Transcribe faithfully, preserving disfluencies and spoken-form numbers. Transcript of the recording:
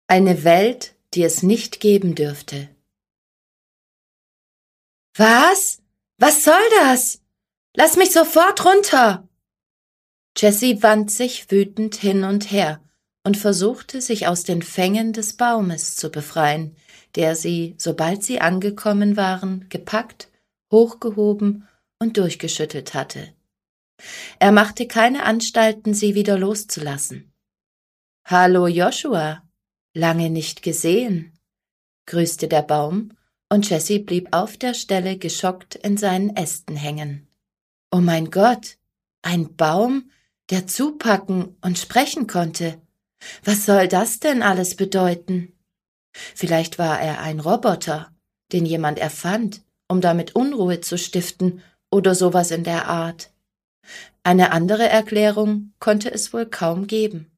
Eine Welt, die es nicht geben dürfte. Was? Was soll das? Lass mich sofort runter! Jessie wand sich wütend hin und her und versuchte, sich aus den Fängen des Baumes zu befreien, der sie, sobald sie angekommen waren, gepackt, hochgehoben und durchgeschüttelt hatte. Er machte keine Anstalten, sie wieder loszulassen. »Hallo Joshua, lange nicht gesehen«, grüßte der Baum, und Jessie blieb auf der Stelle geschockt in seinen Ästen hängen. »Oh mein Gott, ein Baum, der zupacken und sprechen konnte. Was soll das denn alles bedeuten? Vielleicht war er ein Roboter, den jemand erfand, um damit Unruhe zu stiften oder sowas in der Art. Eine andere Erklärung konnte es wohl kaum geben.«